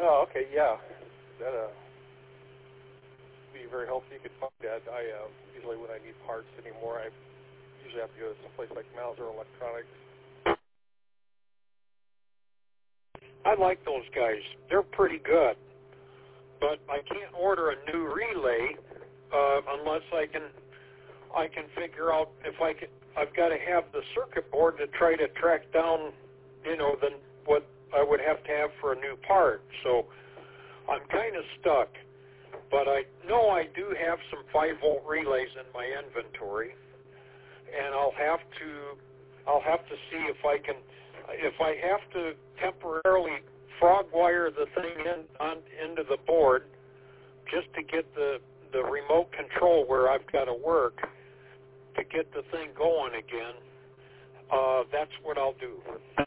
Oh, okay, yeah. That be very helpful. You could find that. I usually when I need parts anymore, I usually have to go to some place like Mauser Electronics. I like those guys. They're pretty good. But I can't order a new relay unless I can figure out if I can. I've got to have the circuit board to try to track down, what I would have to have for a new part. So I'm kind of stuck. But I know I do have some 5-volt relays in my inventory, and I'll have to see if I have to temporarily frog wire the thing into the board just to get the remote control where I've got to work to get the thing going again. That's what I'll do.